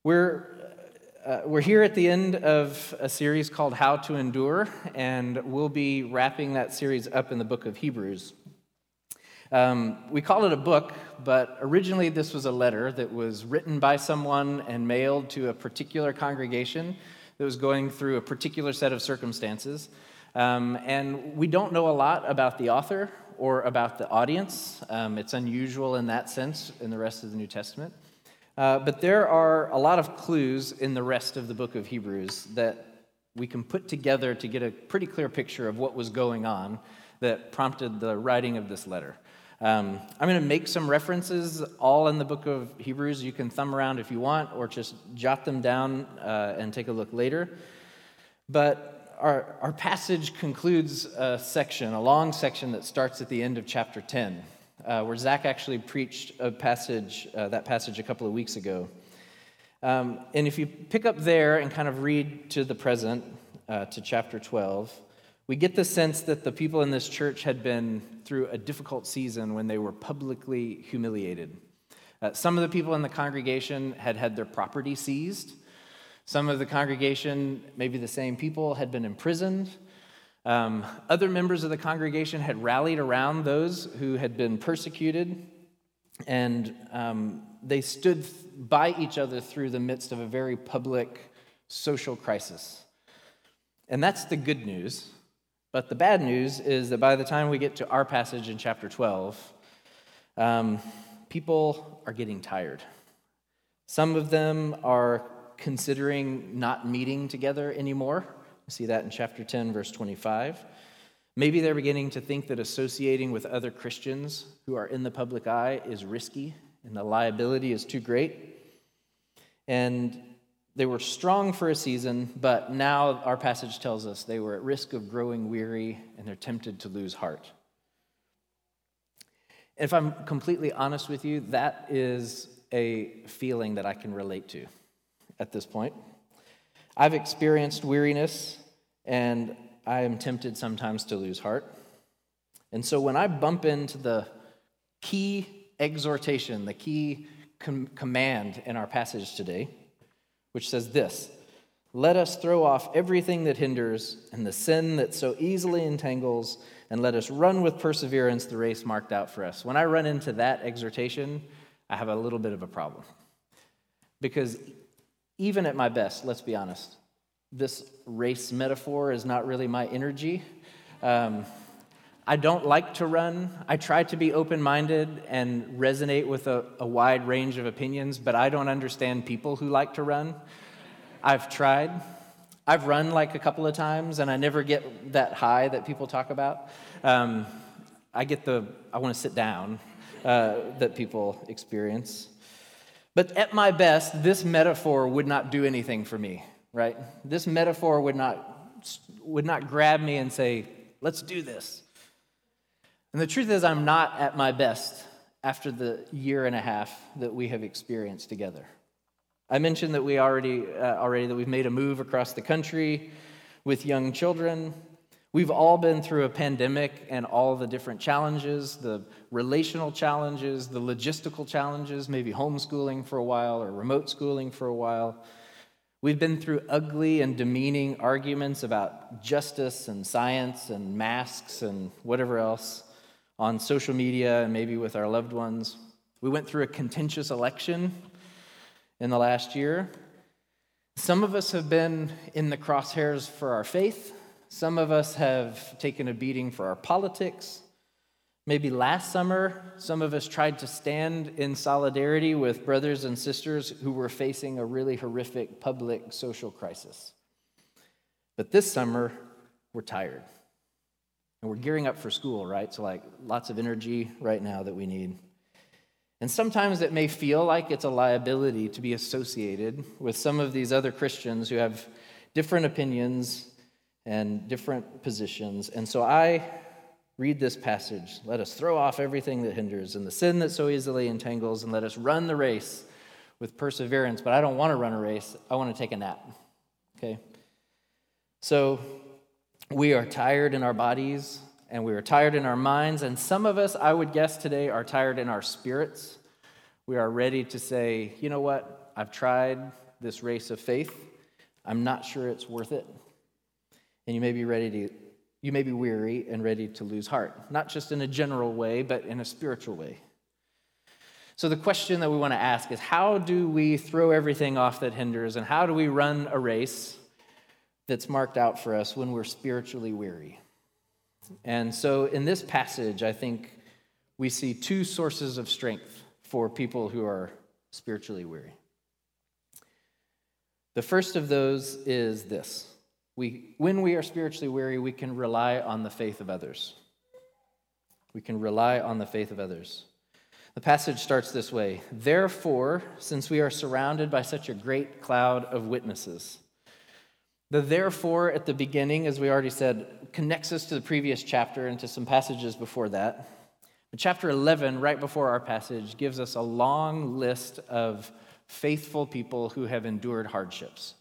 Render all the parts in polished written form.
We're here at the end of a series called How to Endure, and we'll be wrapping that series up in the book of Hebrews. We call it a book, but originally this was a letter that was written by someone and mailed to a particular congregation that was going through a particular set of circumstances. And we don't know a lot about the author or about the audience. It's unusual in that sense in the rest of the New Testament. But there are a lot of clues in the rest of the book of Hebrews that we can put together to get a pretty clear picture of what was going on that prompted the writing of this letter. I'm going to make some references all in the book of Hebrews. You can thumb around if you want, or just jot them down and take a look later. But our passage concludes a long section that starts at the end of chapter 10. Where Zach actually preached that passage a couple of weeks ago. And if you pick up there and kind of read to the present, to chapter 12, we get the sense that the people in this church had been through a difficult season when they were publicly humiliated. Some of the people in the congregation had had their property seized. Some of the congregation, maybe the same people, had been imprisoned. Other members of the congregation had rallied around those who had been persecuted, and they stood by each other through the midst of a very public social crisis. And that's the good news. But the bad news is that by the time we get to our passage in chapter 12, people are getting tired. Some of them are considering not meeting together anymore. We see that in chapter 10, verse 25. Maybe they're beginning to think that associating with other Christians who are in the public eye is risky and the liability is too great. And they were strong for a season, but now our passage tells us they were at risk of growing weary and they're tempted to lose heart. If I'm completely honest with you, that is a feeling that I can relate to at this point. I've experienced weariness, and I am tempted sometimes to lose heart. And so when I bump into the key exhortation, the key command in our passage today, which says this: "Let us throw off everything that hinders and the sin that so easily entangles, and let us run with perseverance the race marked out for us." When I run into that exhortation, I have a little bit of a problem. Because even at my best, let's be honest, this race metaphor is not really my energy. I don't like to run. I try to be open-minded and resonate with a wide range of opinions, but I don't understand people who like to run. I've tried. I've run like a couple of times, and I never get that high that people talk about. I get I want to sit down that people experience. But at my best, this metaphor would not do anything for me, right? This metaphor would not grab me and say, "Let's do this." And the truth is, I'm not at my best after the year and a half that we have experienced together. I mentioned that we already that we've made a move across the country with young children. We've all been through a pandemic and all the different challenges, the relational challenges, the logistical challenges, maybe homeschooling for a while or remote schooling for a while. We've been through ugly and demeaning arguments about justice and science and masks and whatever else on social media and maybe with our loved ones. We went through a contentious election in the last year. Some of us have been in the crosshairs for our faith. Some of us have taken a beating for our politics. Maybe last summer, some of us tried to stand in solidarity with brothers and sisters who were facing a really horrific public social crisis. But this summer, we're tired. And we're gearing up for school, right? So lots of energy right now that we need. And sometimes it may feel like it's a liability to be associated with some of these other Christians who have different opinions and different positions. And so I read this passage: "Let us throw off everything that hinders and the sin that so easily entangles, and let us run the race with perseverance." But I don't want to run a race. I want to take a nap. Okay? So we are tired in our bodies, and we are tired in our minds, and some of us, I would guess today, are tired in our spirits. We are ready to say, "You know what? I've tried. this race of faith, I'm not sure it's worth it. And you may be weary and ready to lose heart, not just in a general way, but in a spiritual way. So the question that we want to ask is, how do we throw everything off that hinders, and how do we run a race that's marked out for us when we're spiritually weary? And so in this passage, I think we see two sources of strength for people who are spiritually weary. The first of those is this. When we are spiritually weary, we can rely on the faith of others. We can rely on the faith of others. The passage starts this way: "Therefore, since we are surrounded by such a great cloud of witnesses." The "therefore" at the beginning, as we already said, connects us to the previous chapter and to some passages before that. But chapter 11, right before our passage, gives us a long list of faithful people who have endured hardships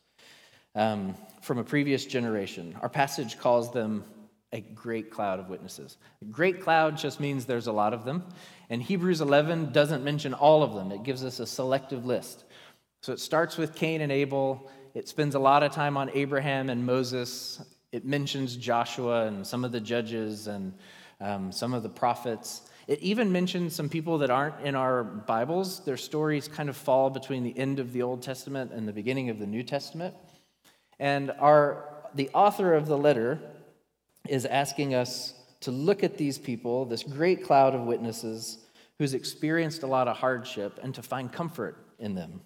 from a previous generation. Our passage calls them a great cloud of witnesses. A great cloud just means there's a lot of them. And Hebrews 11 doesn't mention all of them. It gives us a selective list. So it starts with Cain and Abel. It spends a lot of time on Abraham and Moses. It mentions Joshua and some of the judges and some of the prophets. It even mentions some people that aren't in our Bibles. Their stories kind of fall between the end of the Old Testament and the beginning of the New Testament. And the author of the letter is asking us to look at these people, this great cloud of witnesses who's experienced a lot of hardship, and to find comfort in them.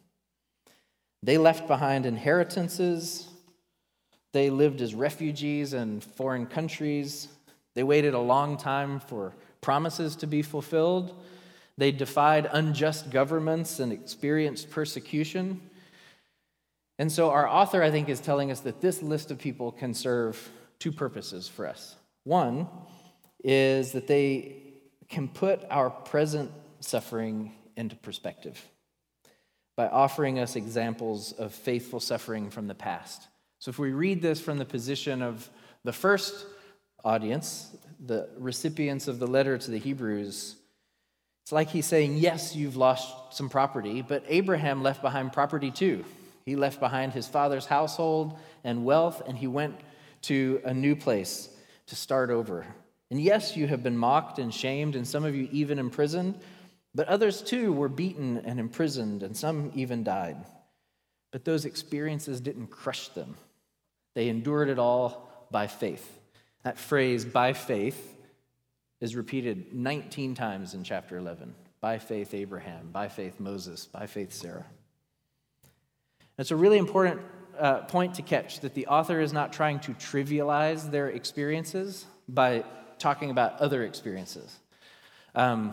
They left behind inheritances. They lived as refugees in foreign countries. They waited a long time for promises to be fulfilled. They defied unjust governments and experienced persecution. And so our author, I think, is telling us that this list of people can serve two purposes for us. One is that they can put our present suffering into perspective by offering us examples of faithful suffering from the past. So if we read this from the position of the first audience, the recipients of the letter to the Hebrews, it's like he's saying, yes, you've lost some property, but Abraham left behind property too. He left behind his father's household and wealth, and he went to a new place to start over. And yes, you have been mocked and shamed, and some of you even imprisoned, but others too were beaten and imprisoned, and some even died. But those experiences didn't crush them. They endured it all by faith. That phrase, by faith, is repeated 19 times in chapter 11. By faith, Abraham. By faith, Moses. By faith, Sarah. It's a really important point to catch, that the author is not trying to trivialize their experiences by talking about other experiences. I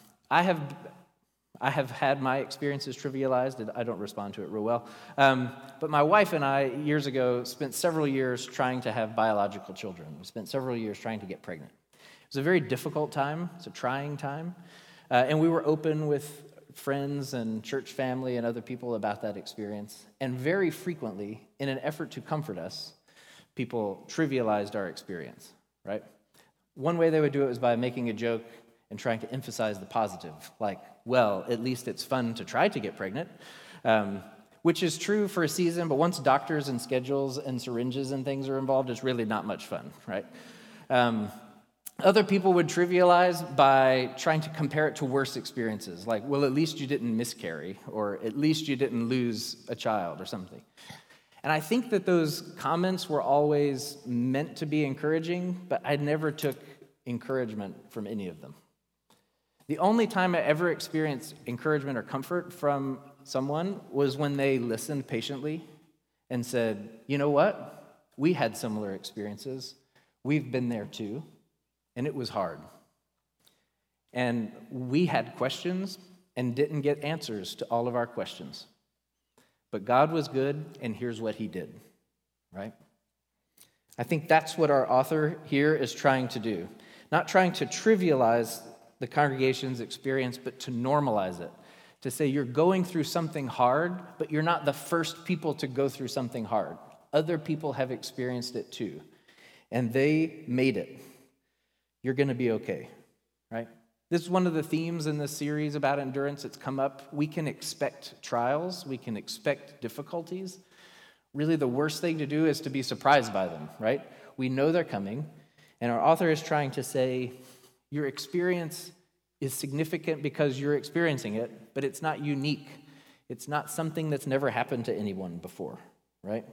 have had my experiences trivialized, and I don't respond to it real well. But my wife and I, years ago, spent several years trying to have biological children. We spent several years trying to get pregnant. It was a very difficult time. It's a trying time. And we were open with friends and church family and other people about that experience. And very frequently, in an effort to comfort us, people trivialized our experience, right? One way they would do it was by making a joke and trying to emphasize the positive, like, well, at least it's fun to try to get pregnant, which is true for a season, but once doctors and schedules and syringes and things are involved, it's really not much fun, right? Other people would trivialize by trying to compare it to worse experiences, like, well, at least you didn't miscarry, or at least you didn't lose a child or something. And I think that those comments were always meant to be encouraging, but I never took encouragement from any of them. The only time I ever experienced encouragement or comfort from someone was when they listened patiently and said, you know what? We had similar experiences. We've been there too. And it was hard. And we had questions and didn't get answers to all of our questions. But God was good, and here's what he did, right? I think that's what our author here is trying to do. Not trying to trivialize the congregation's experience, but to normalize it. To say you're going through something hard, but you're not the first people to go through something hard. Other people have experienced it too. And they made it. You're going to be okay, right? This is one of the themes in this series about endurance. It's come up. We can expect trials. We can expect difficulties. Really, the worst thing to do is to be surprised by them, right? We know they're coming. And our author is trying to say, your experience is significant because you're experiencing it, but it's not unique. It's not something that's never happened to anyone before, right?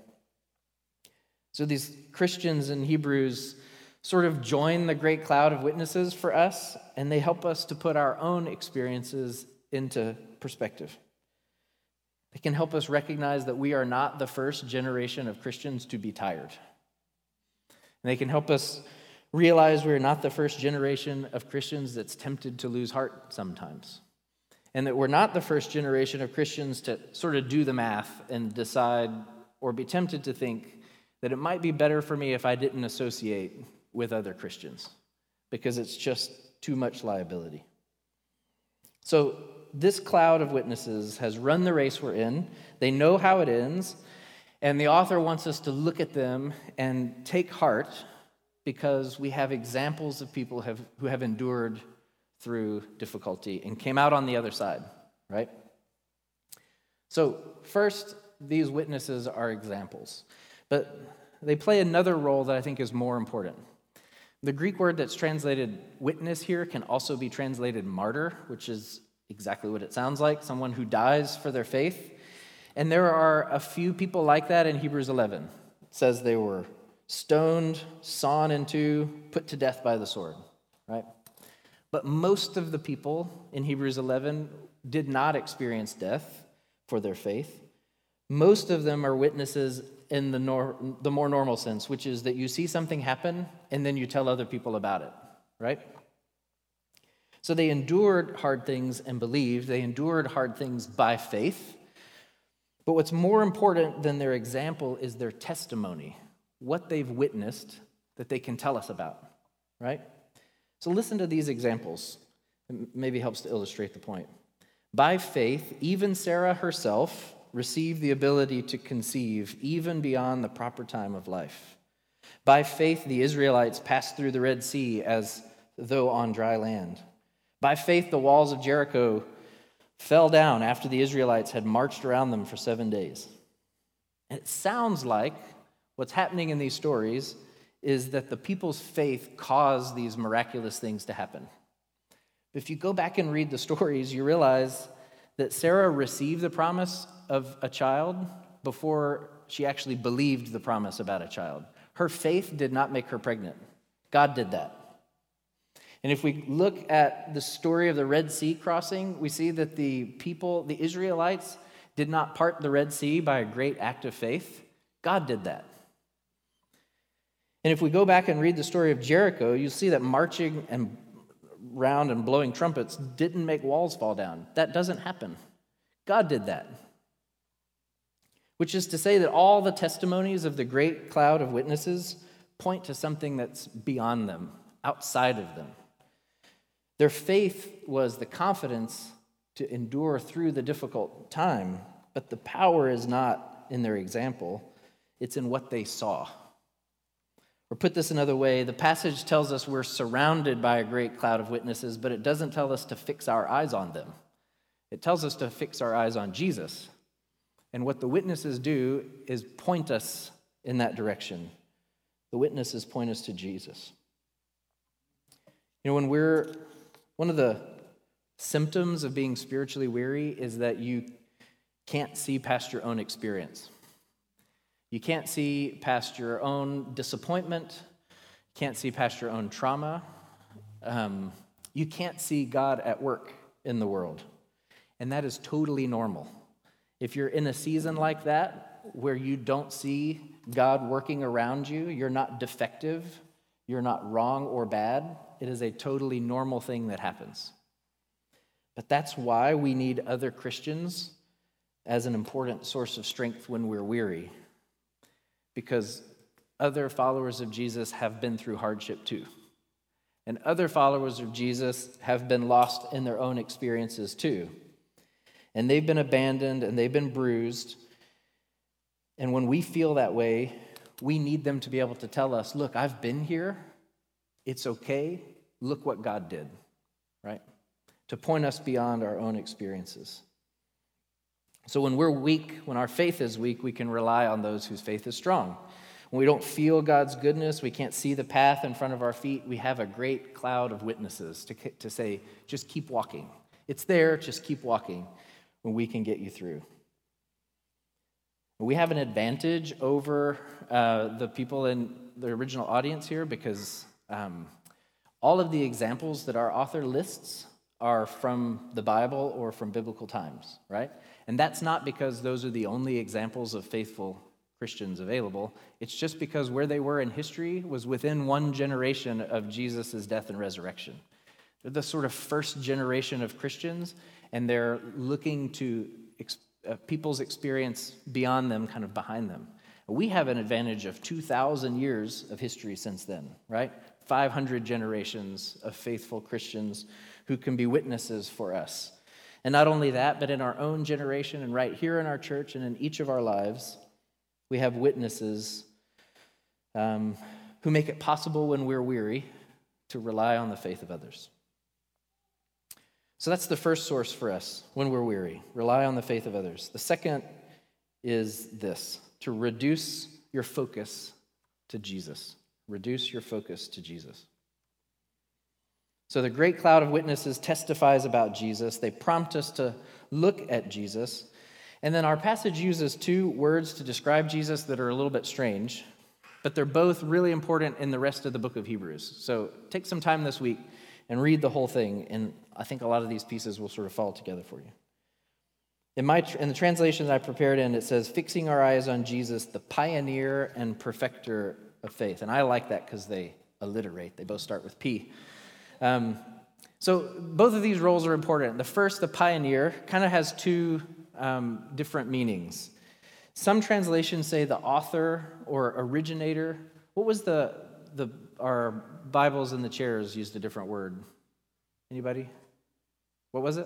So these Christians in Hebrews sort of join the great cloud of witnesses for us, and they help us to put our own experiences into perspective. They can help us recognize that we are not the first generation of Christians to be tired. And they can help us realize we're not the first generation of Christians that's tempted to lose heart sometimes. And that we're not the first generation of Christians to sort of do the math and decide or be tempted to think that it might be better for me if I didn't associate with other Christians because it's just too much liability. So this cloud of witnesses has run the race we're in. They know how it ends, and the author wants us to look at them and take heart because we have examples of people who have endured through difficulty and came out on the other side, right? So first, these witnesses are examples, but they play another role that I think is more important. The Greek word that's translated witness here can also be translated martyr, which is exactly what it sounds like, someone who dies for their faith. And there are a few people like that in Hebrews 11. It says they were stoned, sawn in two, put to death by the sword, right? But most of the people in Hebrews 11 did not experience death for their faith. Most of them are witnesses in the more normal sense, which is that you see something happen and then you tell other people about it, right? So they endured hard things and believed. They endured hard things by faith. But what's more important than their example is their testimony, what they've witnessed that they can tell us about, right? So listen to these examples. It maybe helps to illustrate the point. By faith, even Sarah herself received the ability to conceive even beyond the proper time of life. By faith, the Israelites passed through the Red Sea as though on dry land. By faith, the walls of Jericho fell down after the Israelites had marched around them for 7 days. And it sounds like what's happening in these stories is that the people's faith caused these miraculous things to happen. If you go back and read the stories, you realize that Sarah received the promise of a child before she actually believed the promise about a child. Her faith did not make her pregnant. God did that. And if we look at the story of the Red Sea crossing, we see that the people, the Israelites, did not part the Red Sea by a great act of faith. God did that. And if we go back and read the story of Jericho, you see that marching and round and blowing trumpets didn't make walls fall down. That doesn't happen. God did that. Which is to say that all the testimonies of the great cloud of witnesses point to something that's beyond them, outside of them. Their faith was the confidence to endure through the difficult time, but the power is not in their example, it's in what they saw. Or put this another way, the passage tells us we're surrounded by a great cloud of witnesses, but it doesn't tell us to fix our eyes on them. It tells us to fix our eyes on Jesus. And what the witnesses do is point us in that direction. The witnesses point us to Jesus. You know, one of the symptoms of being spiritually weary is that you can't see past your own experience. You can't see past your own disappointment. You can't see past your own trauma. You can't see God at work in the world. And that is totally normal. If you're in a season like that, where you don't see God working around you, you're not defective, you're not wrong or bad, it is a totally normal thing that happens. But that's why we need other Christians as an important source of strength when we're weary. Because other followers of Jesus have been through hardship too. And other followers of Jesus have been lost in their own experiences too. And they've been abandoned and they've been bruised. And when we feel that way, we need them to be able to tell us, look, I've been here. It's okay. Look what God did. right? To point us beyond our own experiences. So when we're weak, when our faith is weak, we can rely on those whose faith is strong. When we don't feel God's goodness, we can't see the path in front of our feet, we have a great cloud of witnesses to say, just keep walking. It's there, just keep walking, when we can get you through. We have an advantage over the people in the original audience here because all of the examples that our author lists are from the Bible or from biblical times, right? And that's not because those are the only examples of faithful Christians available. It's just because where they were in history was within one generation of Jesus' death and resurrection. They're the sort of first generation of Christians, and they're looking to people's experience beyond them, kind of behind them. We have an advantage of 2,000 years of history since then, right? 500 generations of faithful Christians who can be witnesses for us. And not only that, but in our own generation and right here in our church and in each of our lives, we have witnesses who make it possible when we're weary to rely on the faith of others. So that's the first source for us when we're weary. Rely on the faith of others. The second is this, to reduce your focus to Jesus. Reduce your focus to Jesus. So the great cloud of witnesses testifies about Jesus. They prompt us to look at Jesus. And then our passage uses two words to describe Jesus that are a little bit strange, but they're both really important in the rest of the book of Hebrews. So take some time this week and read the whole thing, and I think a lot of these pieces will sort of fall together for you. In the translation that I prepared in, it says, fixing our eyes on Jesus, the pioneer and perfecter of faith. And I like that because they alliterate. They both start with P. So both of these roles are important. The first, the pioneer, kind of has two different meanings. Some translations say the author or originator. What was our Bibles in the chairs used a different word. Anybody? What was it?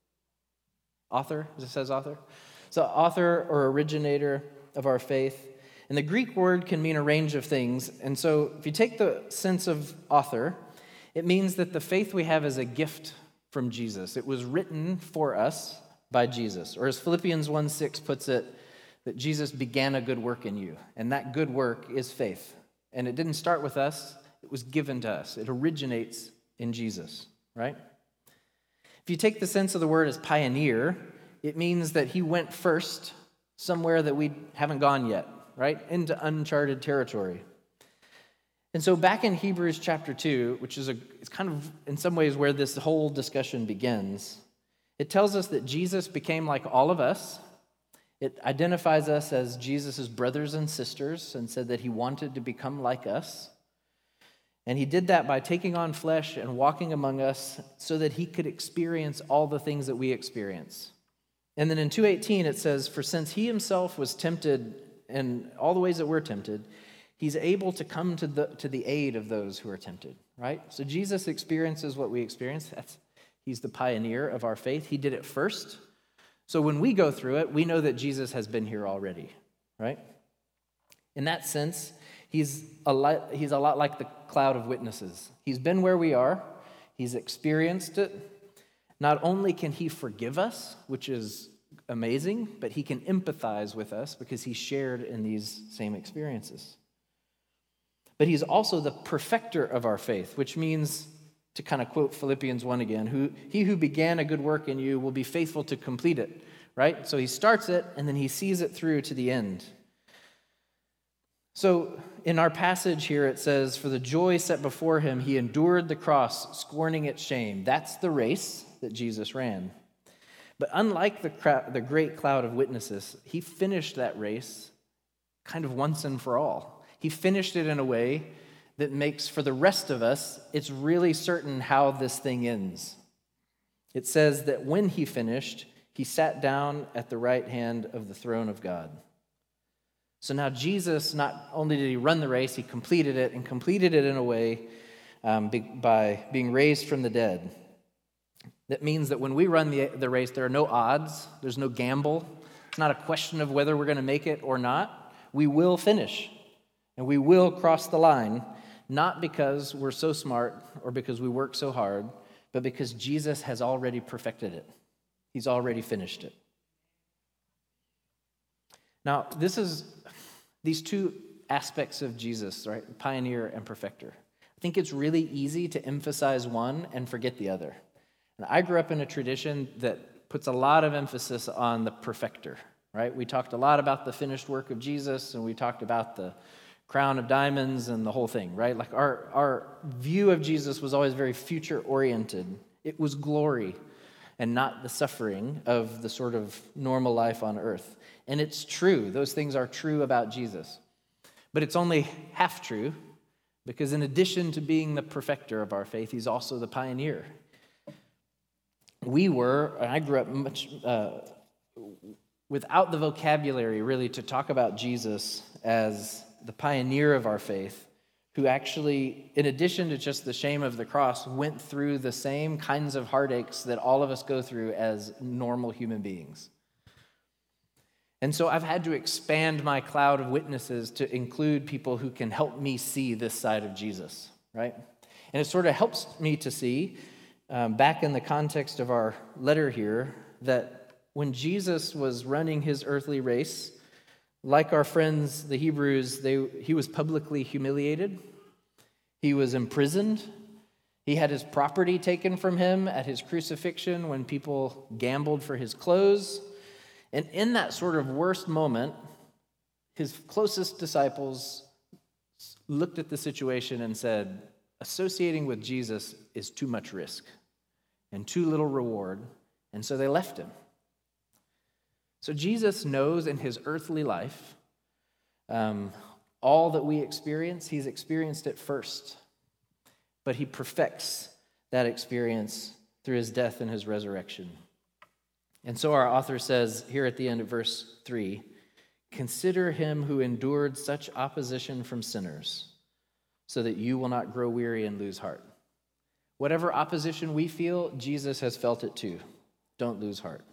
Author? It says author? So author or originator of our faith. And the Greek word can mean a range of things. And so if you take the sense of author, it means that the faith we have is a gift from Jesus. It was written for us by Jesus. Or as Philippians 1:6 puts it, that Jesus began a good work in you. And that good work is faith. And it didn't start with us. It was given to us. It originates in Jesus, right? If you take the sense of the word as pioneer, it means that he went first somewhere that we haven't gone yet, right? Into uncharted territory. And so back in Hebrews chapter 2, which is it's kind of in some ways where this whole discussion begins, it tells us that Jesus became like all of us. It identifies us as Jesus' brothers and sisters and said that he wanted to become like us. And he did that by taking on flesh and walking among us so that he could experience all the things that we experience. And then in 2:18 it says, for since he himself was tempted in all the ways that we're tempted, he's able to come to the aid of those who are tempted, right? So Jesus experiences what we experience. He's the pioneer of our faith. He did it first. So when we go through it, we know that Jesus has been here already, right? In that sense, he's a lot like the cloud of witnesses. He's been where we are. He's experienced it. Not only can he forgive us, which is amazing, but he can empathize with us because he shared in these same experiences. But he's also the perfecter of our faith, which means, to kind of quote Philippians 1 again, he who began a good work in you will be faithful to complete it, right? So he starts it, and then he sees it through to the end. So in our passage here, it says, for the joy set before him, he endured the cross, scorning its shame. That's the race that Jesus ran. But unlike the great cloud of witnesses, he finished that race kind of once and for all. He finished it in a way that makes, for the rest of us, it's really certain how this thing ends. It says that when he finished, he sat down at the right hand of the throne of God. So now Jesus, not only did he run the race, he completed it, and completed it in a way by being raised from the dead. That means that when we run the race, there are no odds, there's no gamble. It's not a question of whether we're going to make it or not. We will finish, and we will cross the line, not because we're so smart or because we work so hard, but because Jesus has already perfected it. He's already finished it. Now, these two aspects of Jesus, right? Pioneer and perfecter. I think it's really easy to emphasize one and forget the other. And I grew up in a tradition that puts a lot of emphasis on the perfecter, right? We talked a lot about the finished work of Jesus, and we talked about the crown of diamonds and the whole thing, right? Like our view of Jesus was always very future-oriented. It was glory and not the suffering of the sort of normal life on earth. And it's true. Those things are true about Jesus. But it's only half true, because in addition to being the perfecter of our faith, he's also the pioneer. I grew up much without the vocabulary really to talk about Jesus as the pioneer of our faith, who actually, in addition to just the shame of the cross, went through the same kinds of heartaches that all of us go through as normal human beings. And so I've had to expand my cloud of witnesses to include people who can help me see this side of Jesus, right? And it sort of helps me to see, back in the context of our letter here, that when Jesus was running his earthly race, like our friends, the Hebrews, he was publicly humiliated. He was imprisoned. He had his property taken from him at his crucifixion when people gambled for his clothes. And in that sort of worst moment, his closest disciples looked at the situation and said, associating with Jesus is too much risk and too little reward, and so they left him. So Jesus knows in his earthly life all that we experience. He's experienced it first, but he perfects that experience through his death and his resurrection. And so our author says here at the end of verse 3, consider him who endured such opposition from sinners, so that you will not grow weary and lose heart. Whatever opposition we feel, Jesus has felt it too. Don't lose heart.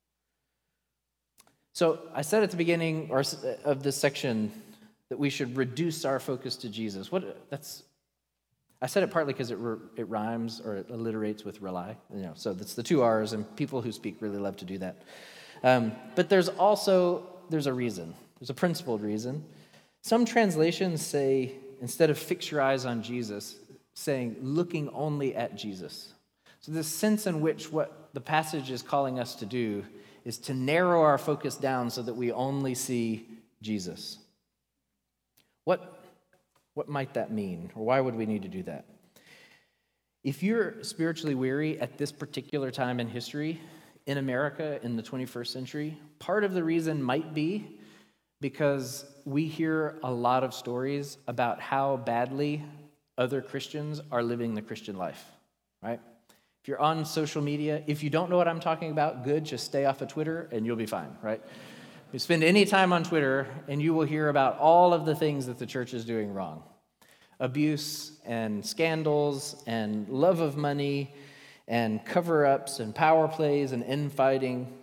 So I said at the beginning of this section that we should reduce our focus to Jesus. I said it partly because it rhymes or it alliterates with rely. So that's the two R's, and people who speak really love to do that. But there's a reason. There's a principled reason. Some translations say, instead of fix your eyes on Jesus, saying looking only at Jesus. So the sense in which what the passage is calling us to do is to narrow our focus down so that we only see Jesus. What might that mean? Or why would we need to do that? If you're spiritually weary at this particular time in history, in America in the 21st century, part of the reason might be because we hear a lot of stories about how badly other Christians are living the Christian life, right? If you're on social media, if you don't know what I'm talking about, good, just stay off of Twitter and you'll be fine, right? You spend any time on Twitter and you will hear about all of the things that the church is doing wrong. Abuse and scandals and love of money and cover-ups and power plays and infighting.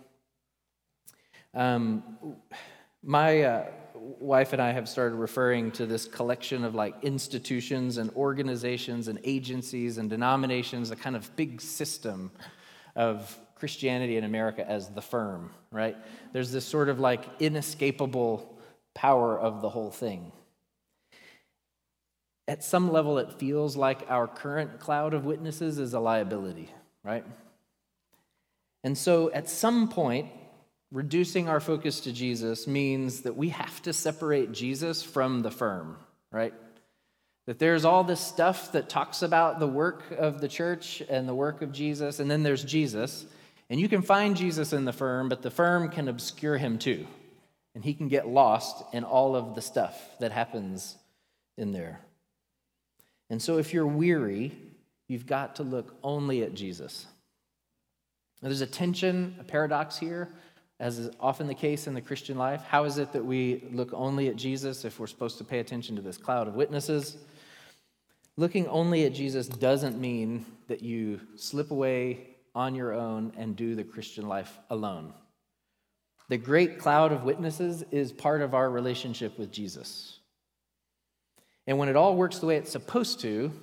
My wife and I have started referring to this collection of like institutions and organizations and agencies and denominations, a kind of big system of Christianity in America, as the firm, right? There's this sort of like inescapable power of the whole thing. At some level, it feels like our current cloud of witnesses is a liability, right? And so at some point, reducing our focus to Jesus means that we have to separate Jesus from the firm, right? That there's all this stuff that talks about the work of the church and the work of Jesus, and then there's Jesus. And you can find Jesus in the firm, but the firm can obscure him too. And he can get lost in all of the stuff that happens in there. And so if you're weary, you've got to look only at Jesus. Now, there's a tension, a paradox here, as is often the case in the Christian life. How is it that we look only at Jesus if we're supposed to pay attention to this cloud of witnesses? Looking only at Jesus doesn't mean that you slip away on your own and do the Christian life alone. The great cloud of witnesses is part of our relationship with Jesus. And when it all works the way it's supposed to,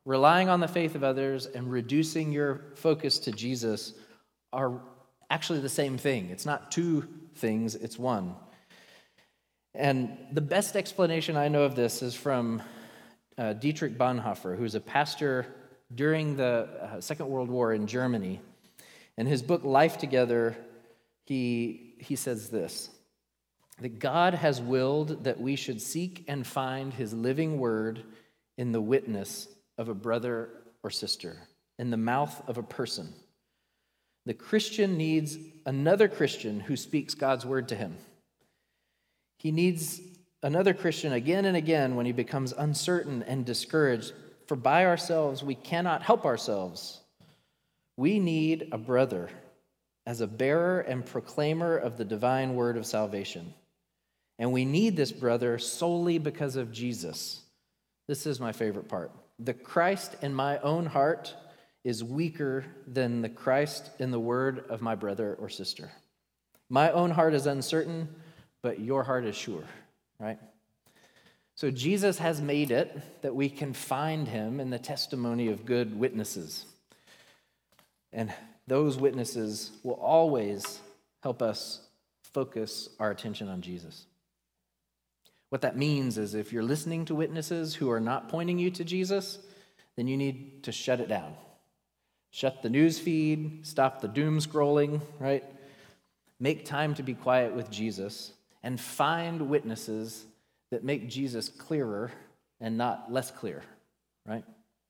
relying on the faith of others and reducing your focus to Jesus are actually the same thing. It's not two things, it's one. And the best explanation I know of this is from Dietrich Bonhoeffer, who's a pastor during the Second World War in Germany. In his book, Life Together, he says this, that God has willed that we should seek and find his living word in the witness of a brother or sister, in the mouth of a person. The Christian needs another Christian who speaks God's word to him. He needs another Christian again and again when he becomes uncertain and discouraged, for by ourselves we cannot help ourselves. We need a brother as a bearer and proclaimer of the divine word of salvation. And we need this brother solely because of Jesus. This is my favorite part. The Christ in my own heart is weaker than the Christ in the word of my brother or sister. My own heart is uncertain, but your heart is sure, right? So Jesus has made it that we can find him in the testimony of good witnesses. And those witnesses will always help us focus our attention on Jesus. What that means is if you're listening to witnesses who are not pointing you to Jesus, then you need to shut it down. Shut the news feed, stop the doom scrolling, right? Make time to be quiet with Jesus and find witnesses that make Jesus clearer and not less clear, right?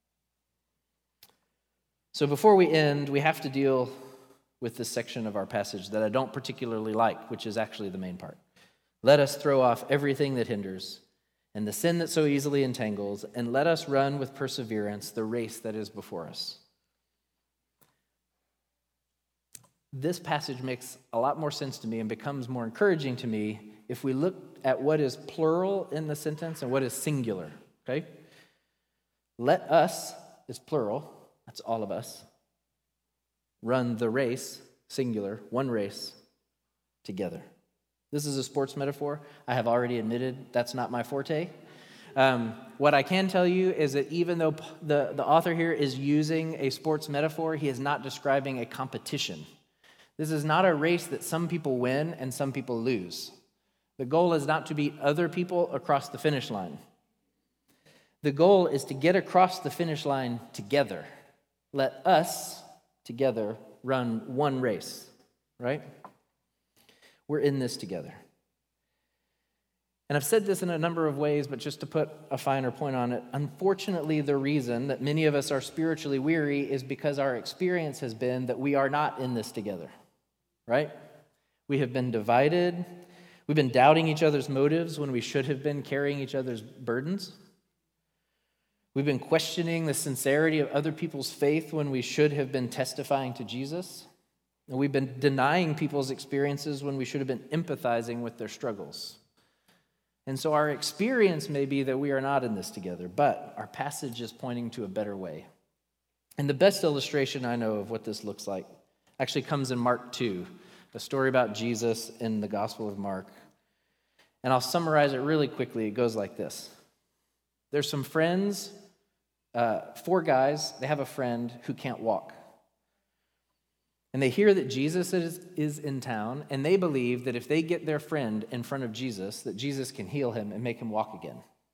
So before we end, we have to deal with this section of our passage that I don't particularly like, which is actually the main part. Let us throw off everything that hinders and the sin that so easily entangles, and let us run with perseverance the race that is before us. This passage makes a lot more sense to me and becomes more encouraging to me if we look at what is plural in the sentence and what is singular, okay? Let us is plural, that's all of us, run the race, singular, one race, together. This is a sports metaphor. I have already admitted that's not my forte. What I can tell you is that even though the author here is using a sports metaphor, he is not describing a competition. This is not a race that some people win and some people lose. The goal is not to beat other people across the finish line. The goal is to get across the finish line together. Let us together run one race, right? We're in this together. And I've said this in a number of ways, but just to put a finer point on it, unfortunately, the reason that many of us are spiritually weary is because our experience has been that we are not in this together, right? We have been divided. We've been doubting each other's motives when we should have been carrying each other's burdens. We've been questioning the sincerity of other people's faith when we should have been testifying to Jesus. And we've been denying people's experiences when we should have been empathizing with their struggles. And so our experience may be that we are not in this together, but our passage is pointing to a better way. And the best illustration I know of what this looks like actually comes in Mark 2, a story about Jesus in the Gospel of Mark. And I'll summarize it really quickly. It goes like this. There's some friends, 4 guys, they have a friend who can't walk. And they hear that Jesus is in town, and they believe that if they get their friend in front of Jesus, that Jesus can heal him and make him walk again.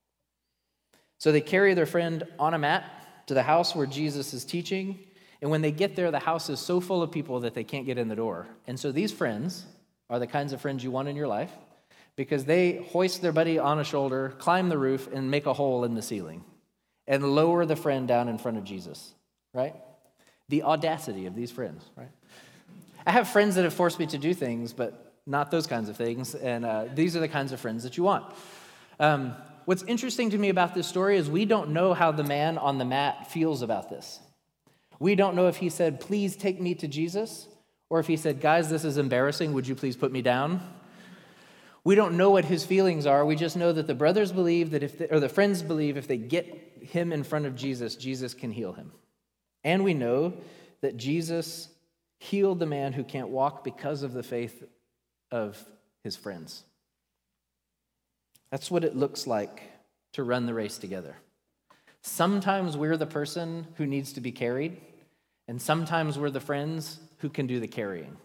So they carry their friend on a mat to the house where Jesus is teaching, and when they get there, the house is so full of people that they can't get in the door. And so these friends are the kinds of friends you want in your life, because they hoist their buddy on a shoulder, climb the roof, and make a hole in the ceiling, and lower the friend down in front of Jesus, right? The audacity of these friends, right? I have friends that have forced me to do things, but not those kinds of things, and these are the kinds of friends that you want. What's interesting to me about this story is we don't know how the man on the mat feels about this. We don't know if he said, please take me to Jesus, or if he said, guys, this is embarrassing, would you please put me down? We don't know what his feelings are. We just know that the brothers believe that the friends believe if they get him in front of Jesus, Jesus can heal him. And we know that Jesus healed the man who can't walk because of the faith of his friends. That's what it looks like to run the race together. Sometimes we're the person who needs to be carried, and sometimes we're the friends who can do the carrying.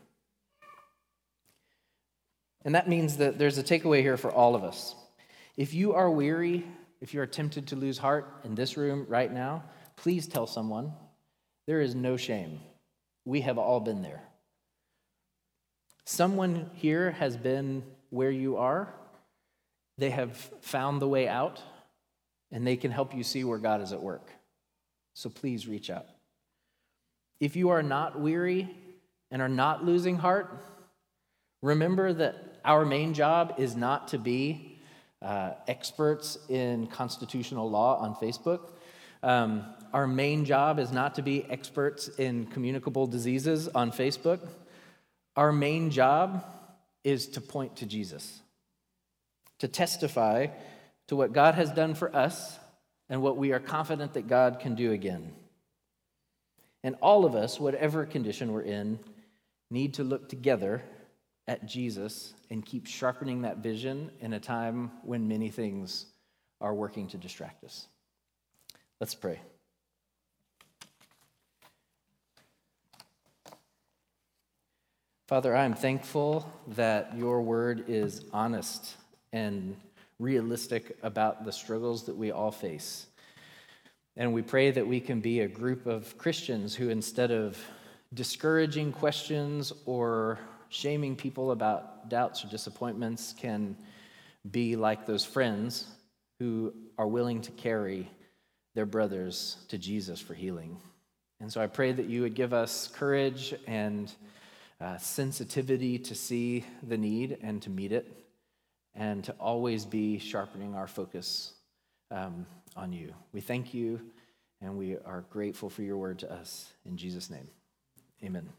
And that means that there's a takeaway here for all of us. If you are weary, if you are tempted to lose heart in this room right now, please tell someone. There is no shame. We have all been there. Someone here has been where you are. They have found the way out, and they can help you see where God is at work. So please reach out. If you are not weary and are not losing heart, remember that our main job is not to be experts in constitutional law on Facebook. Our main job is not to be experts in communicable diseases on Facebook. Our main job is to point to Jesus, to testify to what God has done for us and what we are confident that God can do again. And all of us, whatever condition we're in, need to look together at Jesus and keep sharpening that vision in a time when many things are working to distract us. Let's pray. Father, I am thankful that your word is honest and realistic about the struggles that we all face. And we pray that we can be a group of Christians who, instead of discouraging questions or shaming people about doubts or disappointments, can be like those friends who are willing to carry their brothers to Jesus for healing. And so I pray that you would give us courage and sensitivity to see the need and to meet it, and to always be sharpening our focus on you. We thank you, and we are grateful for your word to us. In Jesus' name, amen.